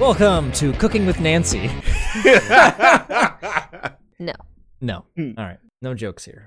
Welcome to Cooking with Nancy. No. No. All right. No jokes here.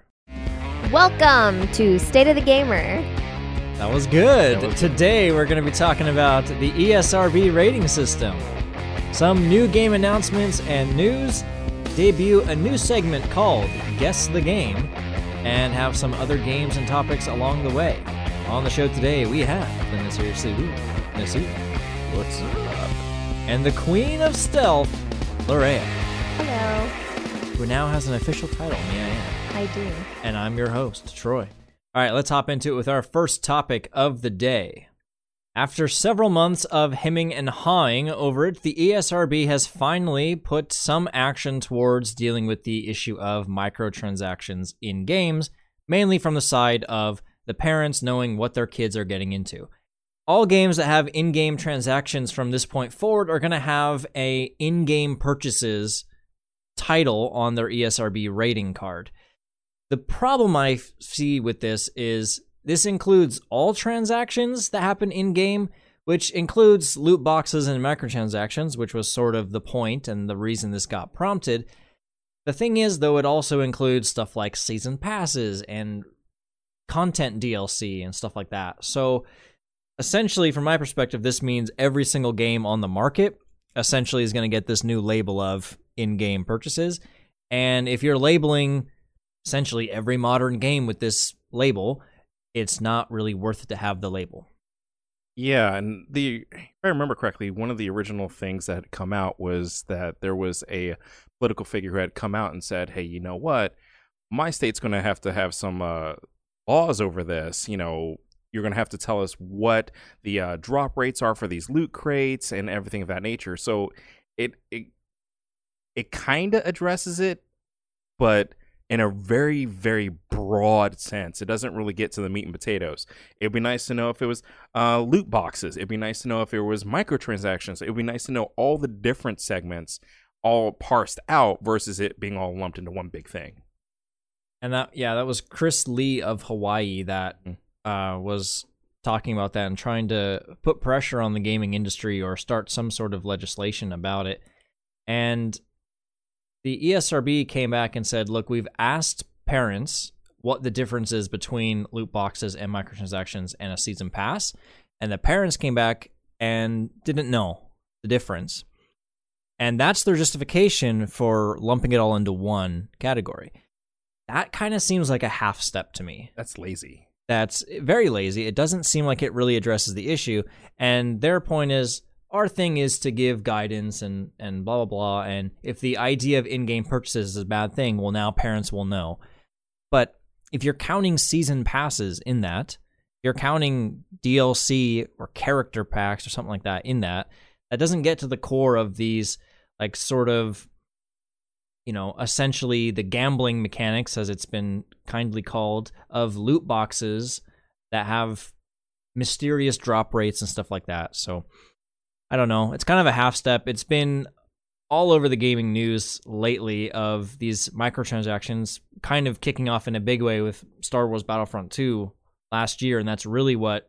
Welcome to State of the Gamer. That was good. Today we're going to be talking about the ESRB rating system, some new game announcements and news, debut a new segment called Guess the Game, and have some other games and topics along the way. On the show today we have the Nasir Seawood. Nasir. What's up? And the Queen of Stealth, Lorea, Hello. who now has an official title, Mia Ann. I do. And I'm your host, Troy. All right, let's hop into it with our first topic of the day. After several months of hemming and hawing over it, the ESRB has finally put some action towards dealing with the issue of microtransactions in games, mainly from the side of the parents knowing what their kids are getting into. All games that have in-game transactions from this point forward are going to have a in-game purchases title on their ESRB rating card. The problem I see with this is this includes all transactions that happen in-game, which includes loot boxes and microtransactions, which was sort of the point and the reason this got prompted. The thing is, though, it also includes stuff like season passes and content DLC and stuff like that. So essentially, from my perspective, this means every single game on the market essentially is going to get this new label of in-game purchases. And if you're labeling essentially every modern game with this label, it's not really worth it to have the label. Yeah, and if I remember correctly, one of the original things that had come out was that there was a political figure who had come out and said, hey, you know what? My state's going to have some laws over this. You know, you're going to have to tell us what the drop rates are for these loot crates and everything of that nature. So it kind of addresses it, but in a very, very broad sense. It doesn't really get to the meat and potatoes. It'd be nice to know if it was loot boxes. It'd be nice to know if it was microtransactions. It'd be nice to know all the different segments all parsed out versus it being all lumped into one big thing. And that was Chris Lee of Hawaii that was talking about that and trying to put pressure on the gaming industry or start some sort of legislation about it. And the ESRB came back and said, look, we've asked parents what the difference is between loot boxes and microtransactions and a season pass. And the parents came back and didn't know the difference. And that's their justification for lumping it all into one category. That kind of seems like a half step to me. That's lazy. That's very lazy. It doesn't seem like it really addresses the issue. And their point is, our thing is to give guidance and blah, blah, blah. And if the idea of in-game purchases is a bad thing, well, now parents will know. But if you're counting season passes in that, you're counting DLC or character packs or something like that in that, that doesn't get to the core of these, like, sort of, you know, essentially the gambling mechanics, as it's been kindly called, of loot boxes that have mysterious drop rates and stuff like that. So I don't know. It's kind of a half step. It's been all over the gaming news lately of these microtransactions kind of kicking off in a big way with Star Wars Battlefront 2 last year. And that's really what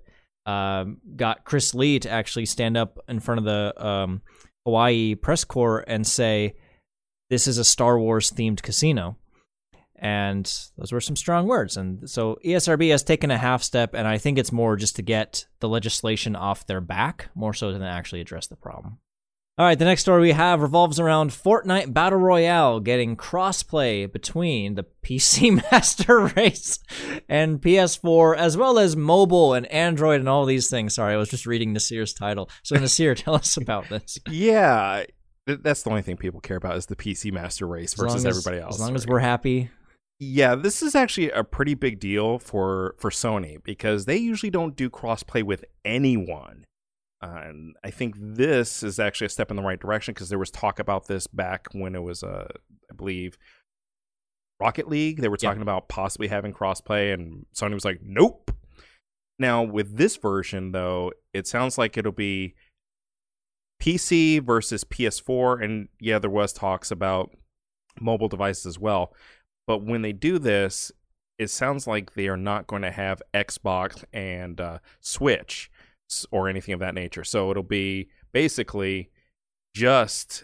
got Chris Lee to actually stand up in front of the Hawaii press corps and say, this is a Star Wars themed casino. And those were some strong words. And so ESRB has taken a half step, and I think it's more just to get the legislation off their back, more so than actually address the problem. All right, the next story we have revolves around Fortnite Battle Royale getting crossplay between the PC Master Race and PS4, as well as mobile and Android and all these things. Sorry, I was just reading Nasir's title. So Nasir, tell us about this. Yeah, that's the only thing people care about is the PC Master Race versus everybody else. As long as we're happy. Yeah, this is actually a pretty big deal for Sony because they usually don't do crossplay with anyone. And I think this is actually a step in the right direction because there was talk about this back when it was, I believe, Rocket League. They were talking about possibly having crossplay, and Sony was like, nope. Now, with this version, though, it sounds like it'll be PC versus PS4. And yeah, there was talks about mobile devices as well. But when they do this, it sounds like they are not going to have Xbox and Switch or anything of that nature. So it'll be basically just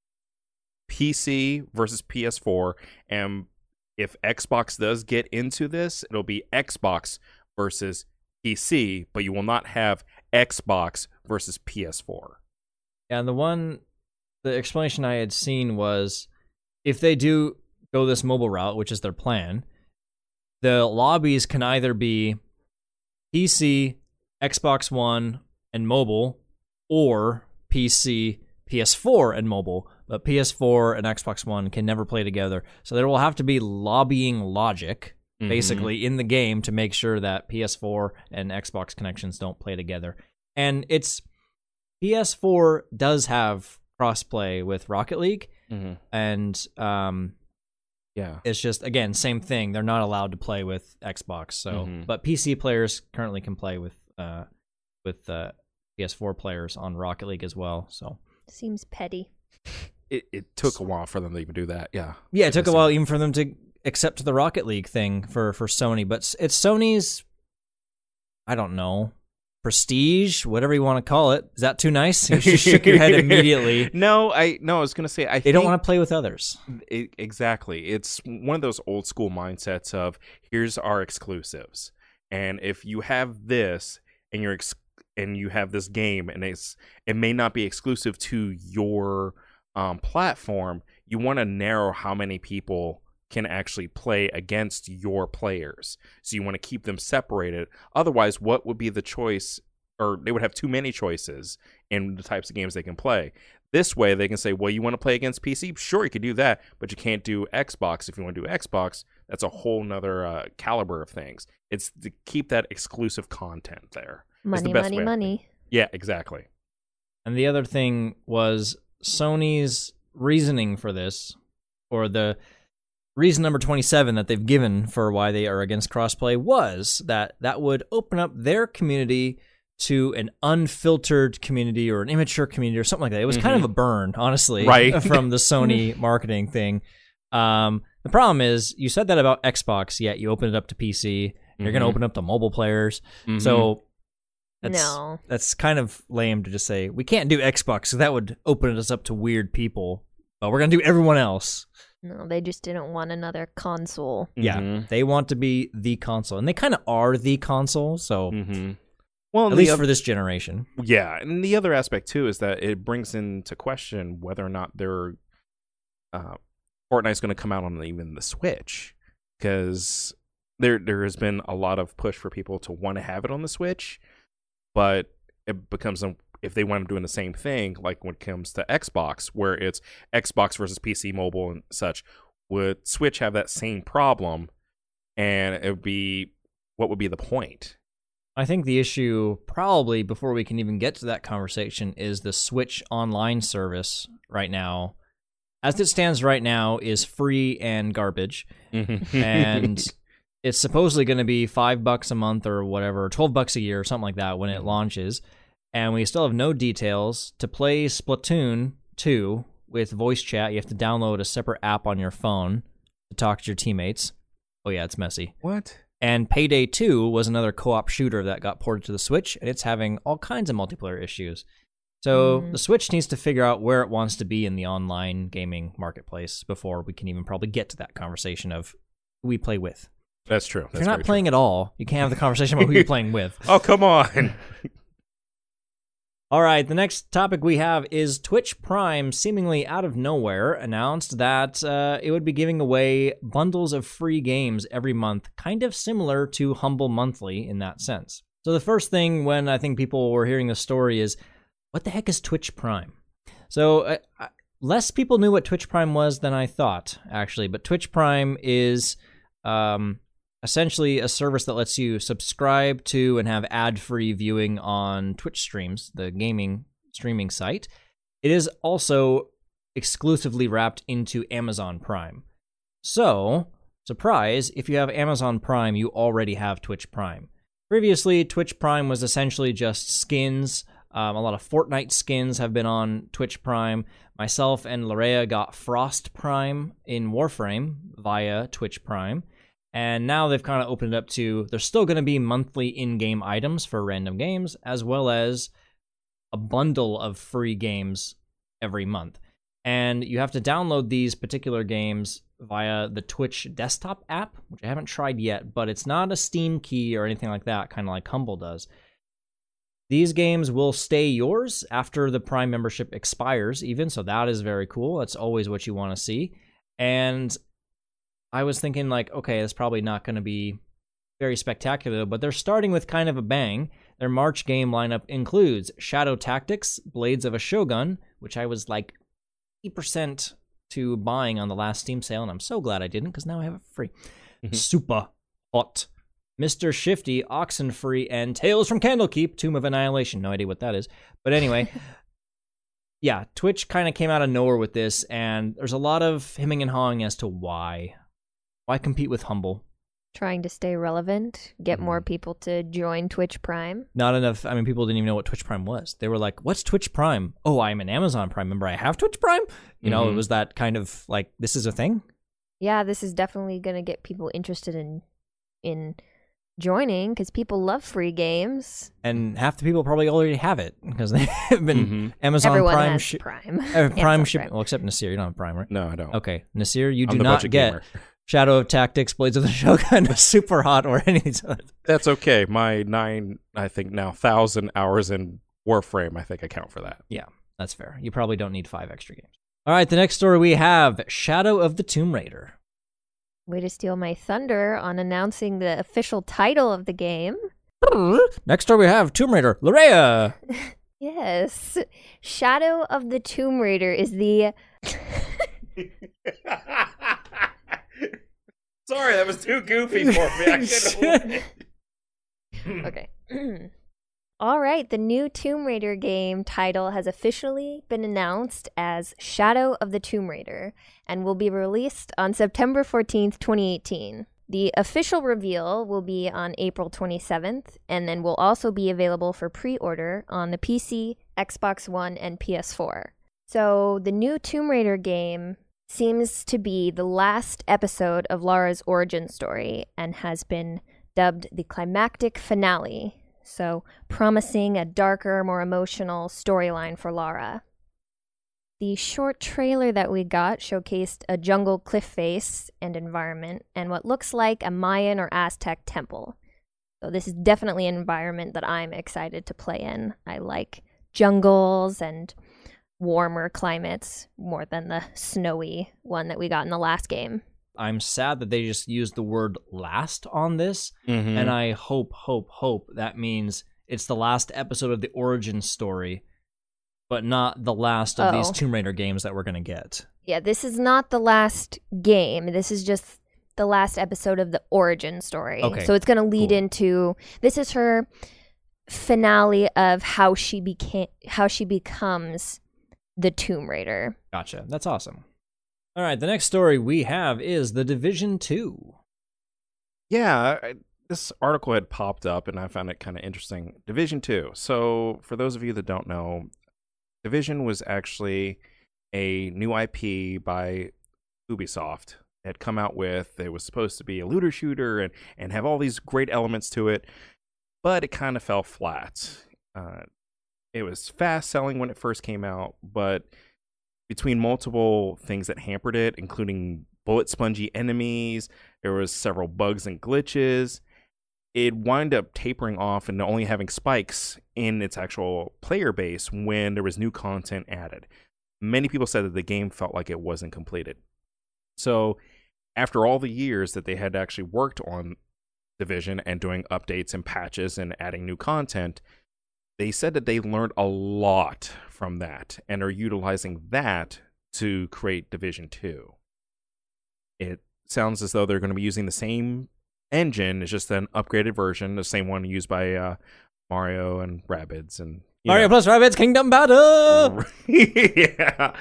PC versus PS4, and if Xbox does get into this, it'll be Xbox versus PC, but you will not have Xbox versus PS4. Yeah, and the explanation I had seen was if they do go this mobile route, which is their plan, the lobbies can either be PC, Xbox One, and mobile, or PC, PS4, and mobile. But PS4 and Xbox One can never play together. So there will have to be lobbying logic, basically, in the game to make sure that PS4 and Xbox connections don't play together. And PS4 does have crossplay with Rocket League, and it's just, again, same thing. They're not allowed to play with Xbox. So, but PC players currently can play with PS4 players on Rocket League as well. So Seems petty. It took a while for them to even do that. Yeah, it took a while even for them to accept the Rocket League thing for Sony. But it's Sony's, I don't know, prestige, whatever you want to call it. Is that too nice? You just shook your head immediately. No, I was gonna say they don't want to play with others. Exactly. It's one of those old school mindsets of here's our exclusives, and if you have this and you have this game, and it may not be exclusive to your platform, you want to narrow how many people can actually play against your players. So you want to keep them separated. Otherwise, what would be the choice? Or they would have too many choices in the types of games they can play. This way, they can say, well, you want to play against PC? Sure, you could do that, but you can't do Xbox. If you want to do Xbox, that's a whole nother caliber of things. It's to keep that exclusive content there. Money. Yeah, exactly. And the other thing was Sony's reasoning for this, or the reason number 27 that they've given for why they are against crossplay, was that would open up their community to an unfiltered community or an immature community or something like that. It was kind of a burn, honestly, right, from the Sony marketing thing. The problem is, you said that about Xbox, yet you open it up to PC. You're going to open up to mobile players. So that's kind of lame to just say, we can't do Xbox, so that would open us up to weird people. But we're going to do everyone else. No, they just didn't want another console. Yeah, they want to be the console. And they kind of are the console, so well, at least for this generation. Yeah, and the other aspect, too, is that it brings into question whether or not Fortnite's going to come out on even the Switch. Because there has been a lot of push for people to want to have it on the Switch, but it becomes if they want to doing the same thing, like when it comes to Xbox, where it's Xbox versus PC mobile and such, would Switch have that same problem? And it would be, what would be the point? I think the issue, probably before we can even get to that conversation, is the Switch Online service right now. As it stands right now, is free and garbage. And it's supposedly going to be $5 a month or whatever, $12 a year or something like that when it launches. And we still have no details. To play Splatoon 2 with voice chat, you have to download a separate app on your phone to talk to your teammates. Oh yeah, it's messy. What? And Payday 2 was another co-op shooter that got ported to the Switch, and it's having all kinds of multiplayer issues. So the Switch needs to figure out where it wants to be in the online gaming marketplace before we can even probably get to that conversation of who we play with. That's true. If you're not playing at all, you can't have the conversation about who you're playing with. Oh, come on. All right, the next topic we have is Twitch Prime, seemingly out of nowhere, announced that it would be giving away bundles of free games every month, kind of similar to Humble Monthly in that sense. So the first thing when I think people were hearing the story is, what the heck is Twitch Prime? So less people knew what Twitch Prime was than I thought, actually, but Twitch Prime is essentially a service that lets you subscribe to and have ad-free viewing on Twitch streams, the gaming streaming site. It is also exclusively wrapped into Amazon Prime. So, surprise, if you have Amazon Prime, you already have Twitch Prime. Previously, Twitch Prime was essentially just skins. A lot of Fortnite skins have been on Twitch Prime. Myself and Larea got Frost Prime in Warframe via Twitch Prime. And now they've kind of opened it up to, there's still going to be monthly in-game items for random games, as well as a bundle of free games every month. And you have to download these particular games via the Twitch desktop app, which I haven't tried yet, but it's not a Steam key or anything like that, kind of like Humble does. These games will stay yours after the Prime membership expires even, so that is very cool. That's always what you want to see. And I was thinking like, okay, that's probably not going to be very spectacular, but they're starting with kind of a bang. Their March game lineup includes Shadow Tactics, Blades of a Shogun, which I was like 80% to buying on the last Steam sale, and I'm so glad I didn't because now I have it free. Super Hot, Mr. Shifty, Oxenfree, and Tales from Candlekeep, Tomb of Annihilation. No idea what that is. But anyway, yeah, Twitch kind of came out of nowhere with this, and there's a lot of hemming and hawing as to why. Why compete with Humble? Trying to stay relevant, get more people to join Twitch Prime. Not enough. I mean, people didn't even know what Twitch Prime was. They were like, what's Twitch Prime? Oh, I'm an Amazon Prime member. I have Twitch Prime? You know, it was that kind of like, this is a thing? Yeah, this is definitely going to get people interested in joining because people love free games. And half the people probably already have it because they have been Amazon Everyone Prime. has Prime. Prime ship. Well, except Nasir. You don't have Prime, right? No, I don't. Okay. Nasir, you I'm do the not budget get gamer. Shadow of Tactics, Blades of the Shogun, Super Hot, or any of these other. That's okay. My 1,000 hours in Warframe, I think I count for that. Yeah, that's fair. You probably don't need 5 extra games. All right, the next story we have, Shadow of the Tomb Raider. Way to steal my thunder on announcing the official title of the game. Next story we have, Tomb Raider, Lareia. Yes. Shadow of the Tomb Raider is the... Sorry, that was too goofy for me. I couldn't Okay. All right, the new Tomb Raider game title has officially been announced as Shadow of the Tomb Raider and will be released on September 14th, 2018. The official reveal will be on April 27th and then will also be available for pre-order on the PC, Xbox One, and PS4. So the new Tomb Raider game seems to be the last episode of Lara's origin story and has been dubbed the climactic finale, so promising a darker, more emotional storyline for Lara. The short trailer that we got showcased a jungle cliff face and environment and what looks like a Mayan or Aztec temple. So this is definitely an environment that I'm excited to play in. I like jungles and warmer climates more than the snowy one that we got in the last game. I'm sad that they just used the word last on this, and I hope that means it's the last episode of the origin story, but not the last of these Tomb Raider games that we're going to get. Yeah, this is not the last game. This is just the last episode of the origin story. Okay, so it's going to lead into... This is her finale of how she becomes the Tomb Raider. Gotcha. That's awesome. All right, the next story we have is The Division 2. Yeah, this article had popped up, and I found it kind of interesting. Division 2. So, for those of you that don't know, Division was actually a new IP by Ubisoft. It had come out with, it was supposed to be a looter shooter and have all these great elements to it, but it kind of fell flat. It was fast selling when it first came out, but between multiple things that hampered it, including bullet spongy enemies, there was several bugs and glitches, it wound up tapering off and only having spikes in its actual player base when there was new content added. Many people said that the game felt like it wasn't completed. So after all the years that they had actually worked on Division and doing updates and patches and adding new content, they said that they learned a lot from that and are utilizing that to create Division 2. It sounds as though they're going to be using the same engine. It's just an upgraded version, the same one used by Mario and Rabbids. And Mario plus Rabbids Kingdom Battle! Yeah.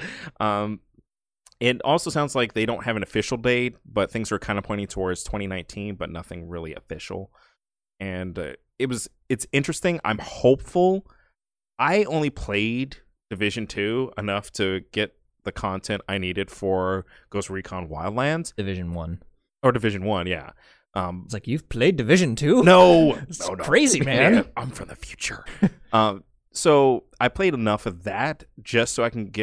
It also sounds like they don't have an official date, but things are kind of pointing towards 2019, but nothing really official. And it's interesting. I'm hopeful. I only played Division 2 enough to get the content I needed for Ghost Recon Wildlands. Division 1. Or Division 1, yeah. It's like, you've played Division 2? No. It's no. crazy, man. I'm from the future. So I played enough of that just so I can get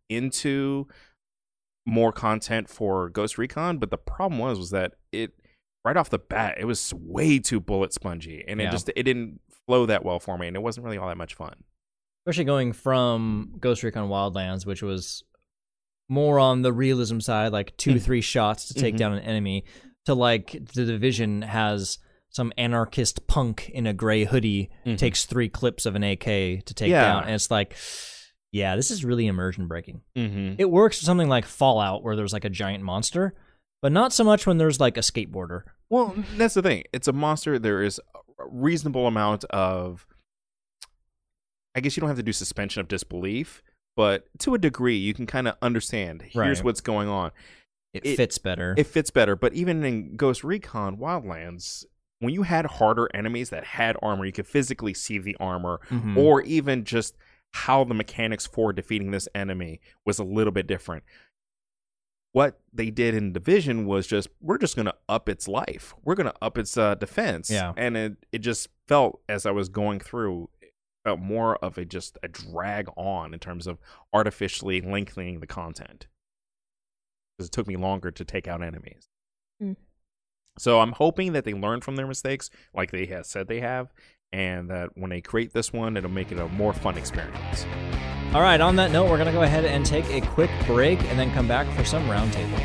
into more content for Ghost Recon, but the problem was that it right off the bat it was way too bullet spongy, and it didn't flow that well for me, and it wasn't really all that much fun. Especially going from Ghost Recon Wildlands, which was more on the realism side, like 2-3 shots to take down an enemy, to like The Division has some anarchist punk in a gray hoodie takes 3 clips of an AK to take down, and it's like, yeah, this is really immersion breaking. It works for something like Fallout where there's like a giant monster, but not so much when there's like a skateboarder. Well, that's the thing. It's a monster. There is a reasonable amount of, I guess you don't have to do suspension of disbelief, but to a degree, you can kind of understand. Here's what's going on. It fits better. It fits better. But even in Ghost Recon Wildlands, when you had harder enemies that had armor, you could physically see the armor, or even just how the mechanics for defeating this enemy was a little bit different. What they did in Division was just, we're just going to up its life. We're going to up its defense. Yeah. And it just felt, as I was going through, it felt more of a drag on in terms of artificially lengthening the content. Because it took me longer to take out enemies. So I'm hoping that they learn from their mistakes, like they have said they have, and that when they create this one, it'll make it a more fun experience. All right, on that note, we're going to go ahead and take a quick break and then come back for some roundtable.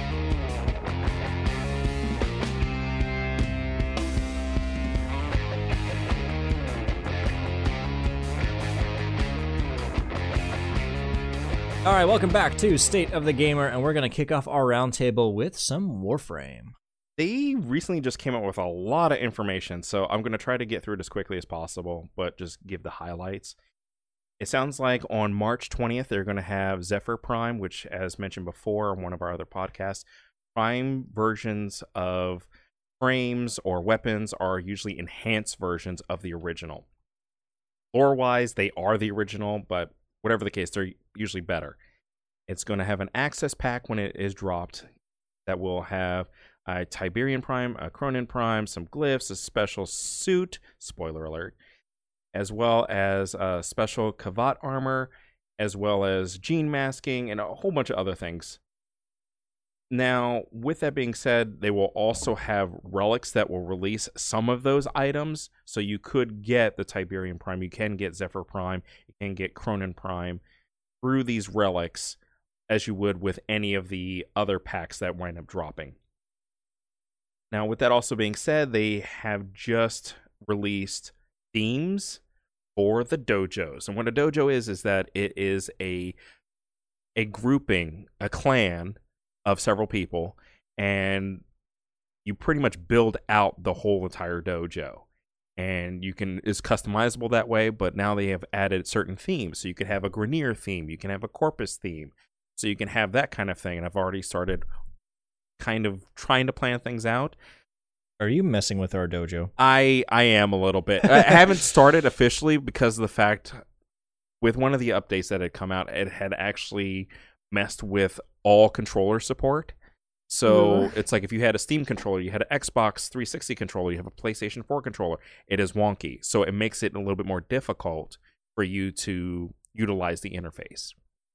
All right, welcome back to State of the Gamer, and we're going to kick off our roundtable with some Warframe. They recently just came out with a lot of information, so I'm going to try to get through it as quickly as possible, but just give the highlights. It sounds like on March 20th, they're going to have Zephyr Prime, which, as mentioned before on one of our other podcasts, Prime versions of frames or weapons are usually enhanced versions of the original. Lore-wise, they are the original, but whatever the case, they're usually better. It's going to have an access pack when it is dropped that will have a Tiberian Prime, a Cronin Prime, some glyphs, a special suit, spoiler alert, as well as a special Kavat armor, as well as gene masking, and a whole bunch of other things. Now, with that being said, they will also have relics that will release some of those items, so you could get the Tiberian Prime, you can get Zephyr Prime, you can get Cronin Prime through these relics, as you would with any of the other packs that wind up dropping. Now, with that also being said, they have just released themes for the dojos. And what a dojo is that it is a grouping, a clan of several people, and you pretty much build out the whole entire dojo. And it's customizable that way, but now they have added certain themes. So you could have a Grineer theme, you can have a Corpus theme, so you can have that kind of thing. And I've already started kind of trying to plan things out. Are you messing with our dojo? I am a little bit. I haven't started officially because of the fact with one of the updates that had come out, it had actually messed with all controller support. So it's like if you had a Steam controller, you had an Xbox 360 controller, you have a PlayStation 4 controller, it is wonky. So it makes it a little bit more difficult for you to utilize the interface.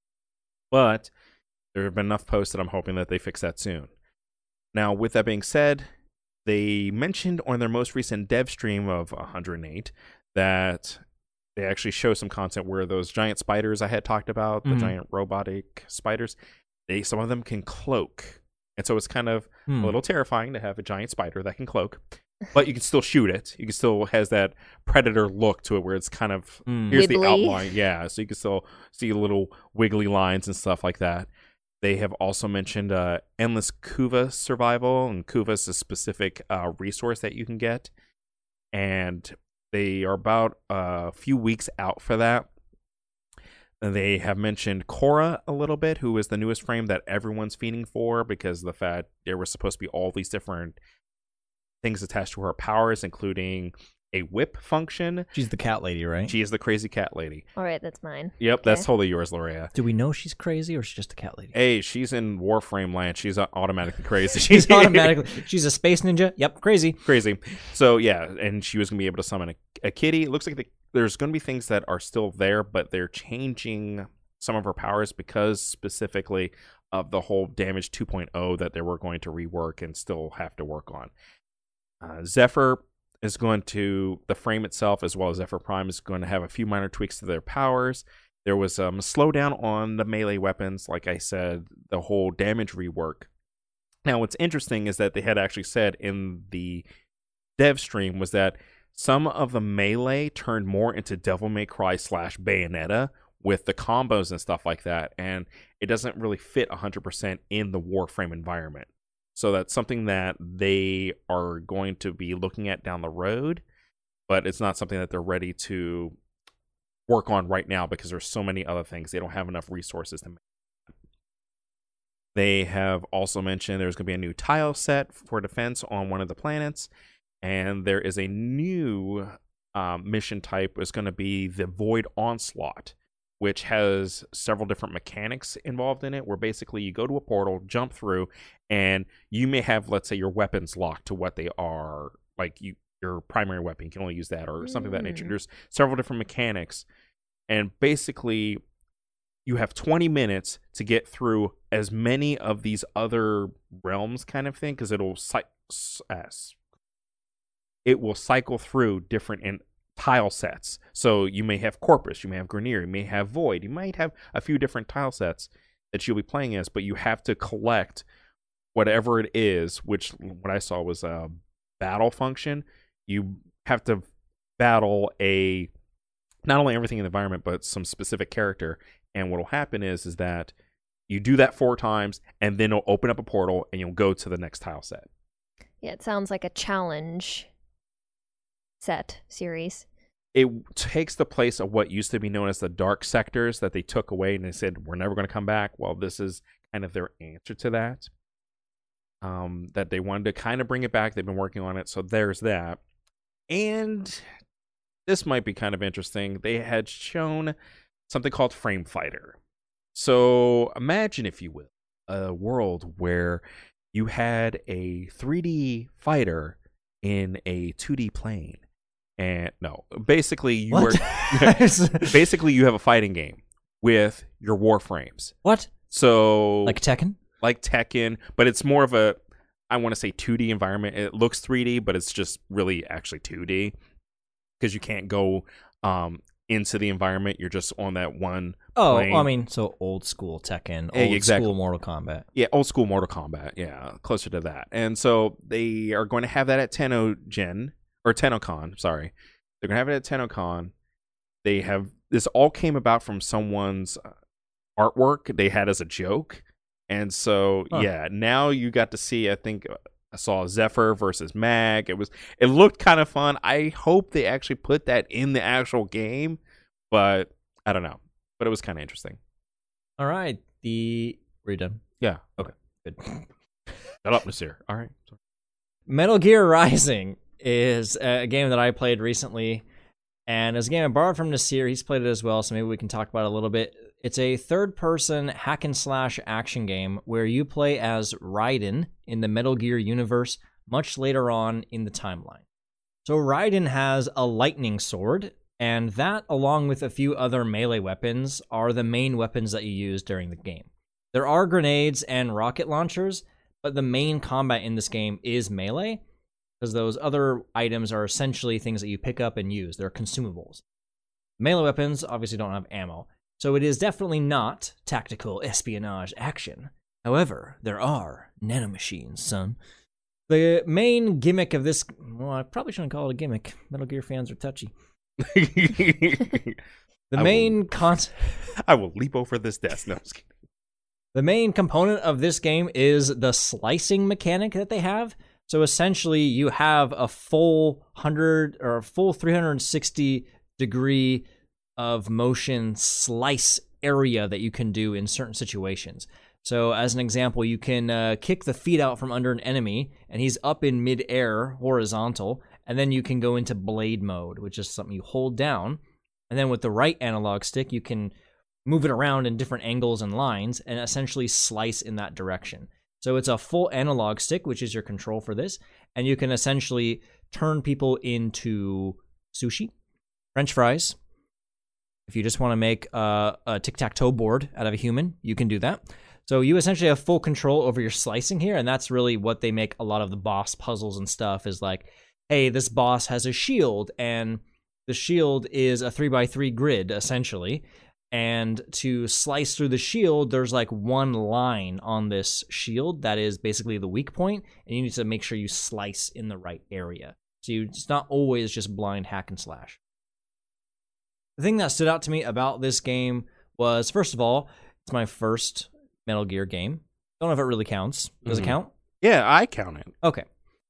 But there have been enough posts that I'm hoping that they fix that soon. Now, with that being said, they mentioned on their most recent dev stream of 108 that they actually show some content where those giant spiders I had talked about, the giant robotic spiders, some of them can cloak. And so it's kind of a little terrifying to have a giant spider that can cloak, but you can still shoot it. You can still has that predator look to it where it's kind of, here's wiggly. the outline. Yeah, so you can still see little wiggly lines and stuff like that. They have also mentioned Endless Kuva survival, and Kuva is a specific resource that you can get. And they are about a few weeks out for that. They have mentioned Korra a little bit, who is the newest frame that everyone's fiending for because of the fact there were supposed to be all these different things attached to her powers, including a whip function. She's the cat lady, right? She is the crazy cat lady. All right, that's mine. Yep, Okay. that's totally yours, Lorea. Do we know she's crazy or she's just a cat lady? Hey, she's in Warframe land. She's automatically crazy. She's she's a space ninja. Yep, crazy. Crazy. So, yeah, and she was going to be able to summon a kitty. It looks like there's going to be things that are still there, but they're changing some of her powers because specifically of the whole damage 2.0 that they were going to rework and still have to work on. Zephyr is going to, the frame itself as well as Zephyr Prime is going to have a few minor tweaks to their powers. There was a slowdown on the melee weapons, like I said, the whole damage rework. Now, what's interesting is that they had actually said in the dev stream was that some of the melee turned more into Devil May Cry / Bayonetta with the combos and stuff like that, and it doesn't really fit 100% in the Warframe environment. So that's something that they are going to be looking at down the road, but it's not something that they're ready to work on right now because there's so many other things. They don't have enough resources to make. They have also mentioned there's going to be a new tile set for defense on one of the planets, and there is a new mission type. It's going to be the Void Onslaught, which has several different mechanics involved in it, where basically you go to a portal, jump through, and you may have, let's say, your weapons locked to what they are, like your primary weapon. You can only use that or something of that nature. There's several different mechanics, and basically you have 20 minutes to get through as many of these other realms kind of thing, because it will cycle through different tile sets. So you may have Corpus, you may have Grineer, you may have Void, you might have a few different tile sets that you'll be playing as, but you have to collect whatever it is, which what I saw was a battle function. You have to battle not only everything in the environment, but some specific character. And what will happen is that you do that 4 times, and then it'll open up a portal, and you'll go to the next tile set. Yeah, it sounds like a challenge set series. It takes the place of what used to be known as the dark sectors that they took away, and they said, we're never going to come back. Well, this is kind of their answer to that. That they wanted to kind of bring it back. They've been working on it, so there's that. And this might be kind of interesting. They had shown something called Frame Fighter. So imagine, if you will, a world where you had a 3D fighter in a 2D plane. And no, basically you have a fighting game with your Warframes. What? So like Tekken? Like Tekken, but it's more of a, I want to say 2D environment. It looks 3D, but it's just really actually 2D because you can't go into the environment. You're just on that one plane. I mean, so old school Tekken, school Mortal Kombat. Yeah, old school Mortal Kombat. Yeah, closer to that. And so they are going to have that at TennoCon, sorry. They're going to have it at TennoCon. They have, this all came about from someone's artwork they had as a joke. And so, yeah, now you got to see, I think I saw Zephyr versus Mag. It looked kind of fun. I hope they actually put that in the actual game, but I don't know. But it was kind of interesting. All right. Were you done? Yeah. Okay. Good. Shut up, Nasir. All right. Sorry. Metal Gear Rising is a game that I played recently, and it's a game I borrowed from Nasir. He's played it as well, so maybe we can talk about it a little bit. It's a third-person hack-and-slash action game where you play as Raiden in the Metal Gear universe much later on in the timeline. So Raiden has a lightning sword, and that, along with a few other melee weapons, are the main weapons that you use during the game. There are grenades and rocket launchers, but the main combat in this game is melee, because those other items are essentially things that you pick up and use. They're consumables. Melee weapons obviously don't have ammo, so it is definitely not tactical espionage action. However, there are nanomachines, son. The main gimmick of this... Well, I probably shouldn't call it a gimmick. Metal Gear fans are touchy. I will leap over this desk. No, I'm just kidding. The main component of this game is the slicing mechanic that they have. So essentially, you have a full 360 degree of motion slice area that you can do in certain situations. So as an example, you can kick the feet out from under an enemy, and he's up in mid-air, horizontal, and then you can go into blade mode, which is something you hold down. And then with the right analog stick, you can move it around in different angles and lines and essentially slice in that direction. So it's a full analog stick, which is your control for this, and you can essentially turn people into sushi, French fries, If you just want to make a tic-tac-toe board out of a human, you can do that. So you essentially have full control over your slicing here, and that's really what they make a lot of the boss puzzles and stuff is like, hey, this boss has a shield, and the shield is a 3x3 grid, essentially. And to slice through the shield, there's like one line on this shield that is basically the weak point, and you need to make sure you slice in the right area. So it's not always just blind hack and slash. The thing that stood out to me about this game was, first of all, it's my first Metal Gear game. Don't know if it really counts. Does it count? Yeah, I count it. Okay.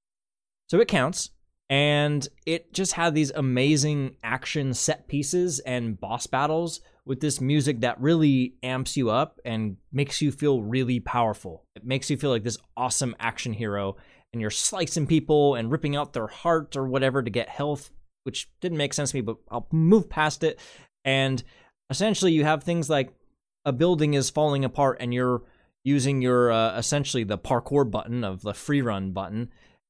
So it counts. And it just had these amazing action set pieces and boss battles with this music that really amps you up and makes you feel really powerful. It makes you feel like this awesome action hero, and you're slicing people and ripping out their heart or whatever to get health, which didn't make sense to me, but I'll move past it. And essentially you have things like a building is falling apart and you're using your, essentially the parkour button of the free run button,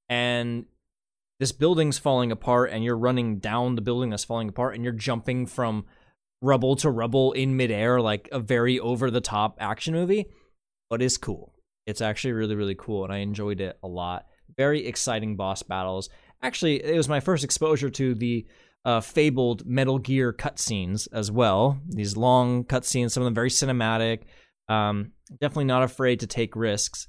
and this building's falling apart and you're running down the building that's falling apart and you're jumping from rubble to rubble in midair like a very over-the-top action movie, but it's cool. It's actually really, really cool, and I enjoyed it a lot. Very exciting boss battles. Actually, it was my first exposure to the fabled Metal Gear cutscenes as well. These long cutscenes, some of them very cinematic. Definitely not afraid to take risks.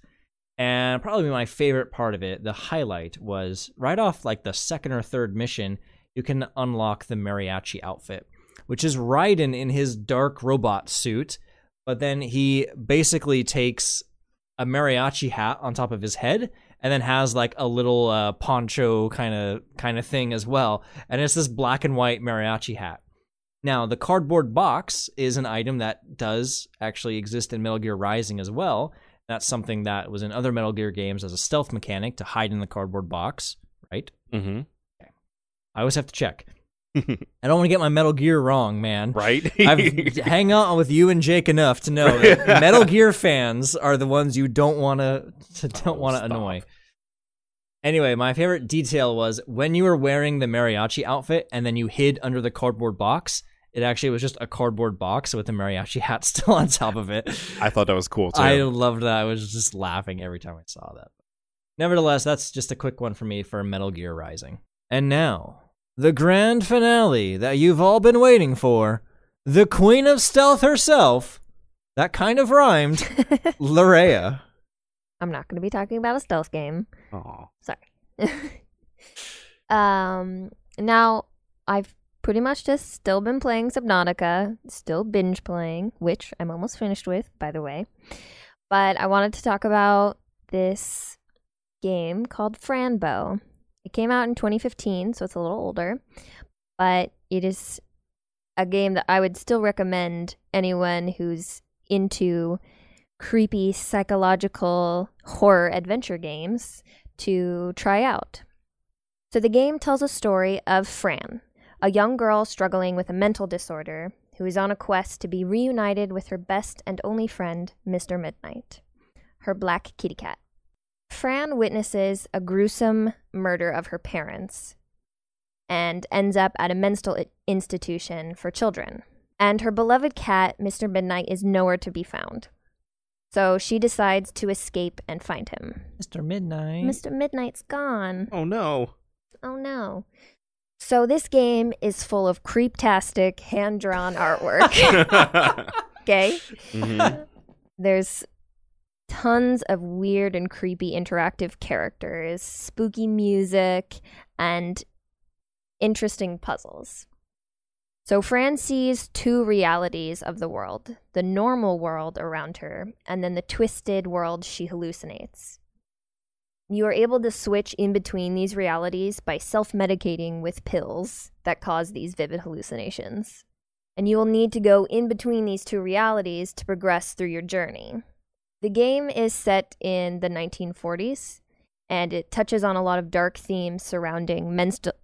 And probably my favorite part of it, the highlight, was right off like the second or third mission, you can unlock the mariachi outfit, which is Raiden in his dark robot suit, but then he basically takes a mariachi hat on top of his head and then has like a little poncho kind of thing as well, and it's this black and white mariachi hat. Now, the cardboard box is an item that does actually exist in Metal Gear Rising as well. That's something that was in other Metal Gear games as a stealth mechanic to hide in the cardboard box, right? Mm-hmm. Okay. I always have to check. I don't want to get my Metal Gear wrong, man. Right? I've hang out with you and Jake enough to know that Metal Gear fans are the ones you don't want to annoy. Anyway, my favorite detail was when you were wearing the mariachi outfit and then you hid under the cardboard box. It actually was just a cardboard box with a mariachi hat still on top of it. I thought that was cool, too. I loved that. I was just laughing every time I saw that. Nevertheless, that's just a quick one for me for Metal Gear Rising. And now, the grand finale that you've all been waiting for. The Queen of Stealth herself. That kind of rhymed. Larea. I'm not going to be talking about a stealth game. Aw. Sorry. Now, I've pretty much just still been playing Subnautica, still binge playing, which I'm almost finished with, by the way. But I wanted to talk about this game called Franbo. It came out in 2015, so it's a little older. But it is a game that I would still recommend anyone who's into creepy psychological horror adventure games to try out. So the game tells a story of Fran, a young girl struggling with a mental disorder who is on a quest to be reunited with her best and only friend, Mr. Midnight, her black kitty cat. Fran witnesses a gruesome murder of her parents and ends up at a mental institution for children. And her beloved cat, Mr. Midnight, is nowhere to be found. So she decides to escape and find him. Mr. Midnight. Mr. Midnight's gone. Oh, no. Oh, no. So this game is full of creeptastic, hand-drawn artwork. Okay? Mm-hmm. There's tons of weird and creepy interactive characters, spooky music, and interesting puzzles. So Fran sees two realities of the world, the normal world around her, and then the twisted world she hallucinates. You are able to switch in between these realities by self-medicating with pills that cause these vivid hallucinations. And you will need to go in between these two realities to progress through your journey. The game is set in the 1940s, and it touches on a lot of dark themes surrounding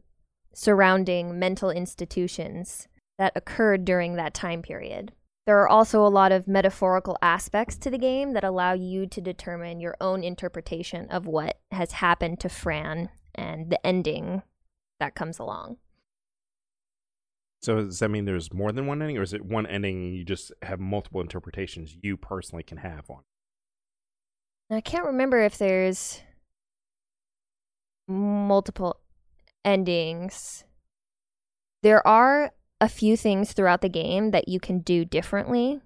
mental institutions that occurred during that time period. There are also a lot of metaphorical aspects to the game that allow you to determine your own interpretation of what has happened to Fran and the ending that comes along. So does that mean there's more than one ending, or is it one ending and you just have multiple interpretations you personally can have on it? I can't remember if there's multiple endings. There are a few things throughout the game that you can do differently.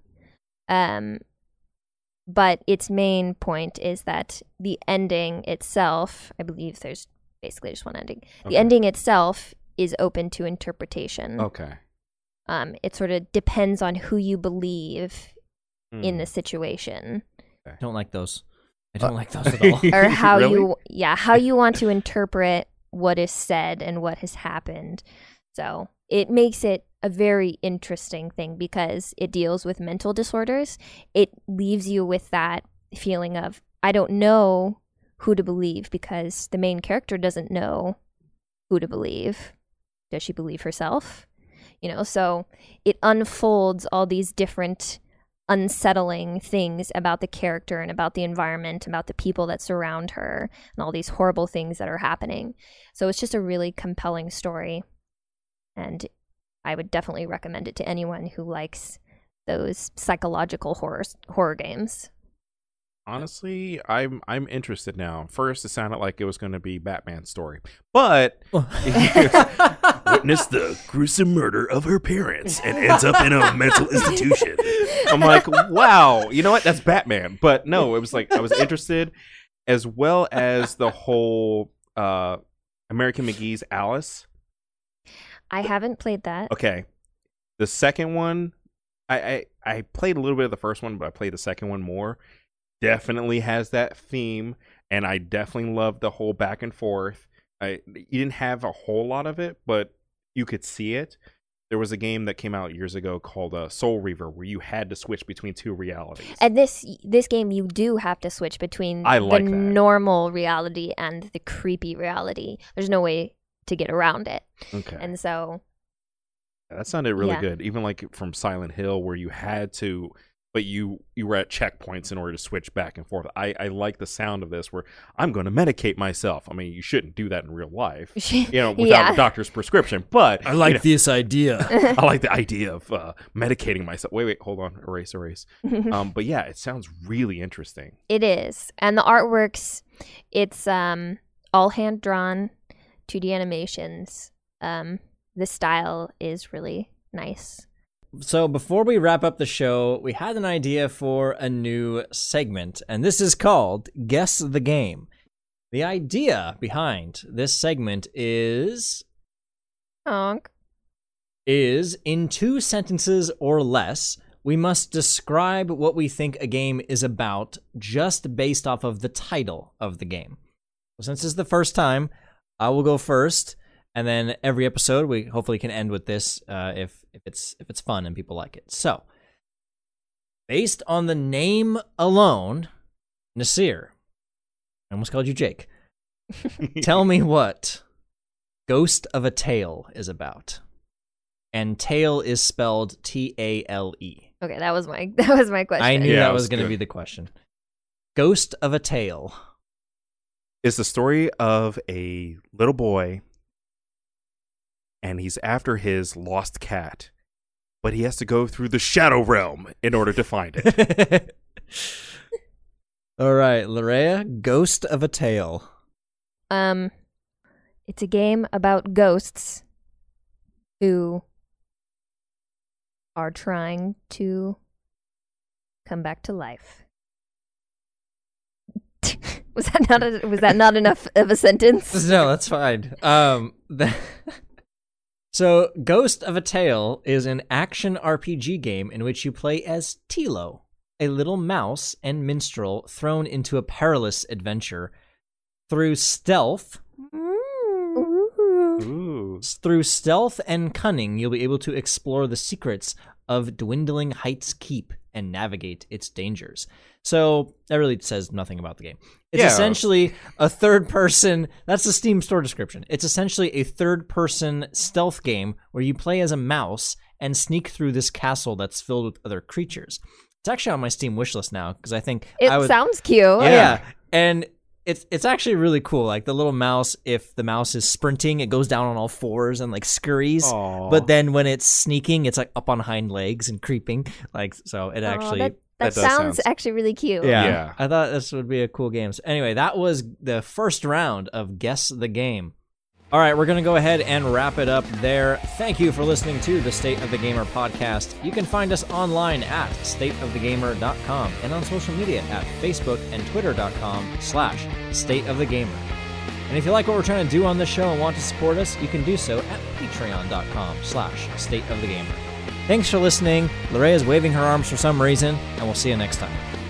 But its main point is that the ending itself, I believe there's basically just one ending. Okay. The ending itself is open to interpretation. Okay. It sort of depends on who you believe in the situation. I don't like those. I don't like those at all. Or how Really? how you want to interpret what is said and what has happened. So it makes it a very interesting thing because it deals with mental disorders. It leaves you with that feeling of, I don't know who to believe because the main character doesn't know who to believe. Does she believe herself? So it unfolds all these different unsettling things about the character and about the environment, about the people that surround her, and all these horrible things that are happening. So it's just a really compelling story. And I would definitely recommend it to anyone who likes those psychological horror games. Honestly, I'm interested now. First, it sounded like it was going to be Batman's story, but witnessed the gruesome murder of her parents and ends up in a mental institution. I'm like, wow, you know what? That's Batman. But no, it was like I was interested, as well as the whole American McGee's Alice. I haven't played that. Okay, the second one, I played a little bit of the first one, but I played the second one more. Definitely has that theme, and I definitely love the whole back and forth. You didn't have a whole lot of it, but you could see it. There was a game that came out years ago called Soul Reaver, where you had to switch between two realities. And this game, you do have to switch between the normal reality and the creepy reality. There's no way to get around it. Okay. And so that sounded really good. Even like from Silent Hill, where you had to, but you were at checkpoints in order to switch back and forth. I like the sound of this, where I'm going to medicate myself. I mean, you shouldn't do that in real life, without a doctor's prescription. But I like this idea. I like the idea of medicating myself. Wait, hold on, erase. But yeah, it sounds really interesting. It is, and the artworks, it's all hand drawn, 2D animations. The style is really nice. So before we wrap up the show, we had an idea for a new segment, and this is called Guess the Game. The idea behind this segment is in 2 sentences or less, we must describe what we think a game is about just based off of the title of the game. So since this is the first time, I will go first. And then every episode, we hopefully can end with this if it's fun and people like it. So, based on the name alone, Nasir, I almost called you Jake. Tell me what Ghost of a Tale is about. And tale is spelled Tale. Okay, that was my question. I knew that was going to be the question. Ghost of a Tale is the story of a little boy, and he's after his lost cat, but he has to go through the Shadow Realm in order to find it. All right, Larea, Ghost of a Tale. It's a game about ghosts who are trying to come back to life. Was that not enough of a sentence? No, that's fine. So, Ghost of a Tale is an action RPG game in which you play as Tilo, a little mouse and minstrel thrown into a perilous adventure. Through stealth and cunning, you'll be able to explore the secrets of Dwindling Heights Keep and navigate its dangers. So, that really says nothing about the game. It's essentially a third-person... That's the Steam store description. It's essentially a third-person stealth game where you play as a mouse and sneak through this castle that's filled with other creatures. It's actually on my Steam wishlist now, because I think... It sounds cute. Yeah. And it's actually really cool. Like the little mouse, if the mouse is sprinting, it goes down on all fours and like scurries. Aw. But then when it's sneaking, it's like up on hind legs and creeping. Like so, it actually. that that does sounds sound- actually really cute. Yeah. I thought this would be a cool game. So anyway, that was the first round of Guess the Game. All right, we're going to go ahead and wrap it up there. Thank you for listening to the State of the Gamer podcast. You can find us online at stateofthegamer.com and on social media at Facebook and Twitter.com/stateofthegamer. And if you like what we're trying to do on this show and want to support us, you can do so at patreon.com/stateofthegamer. Thanks for listening. Larea is waving her arms for some reason, and we'll see you next time.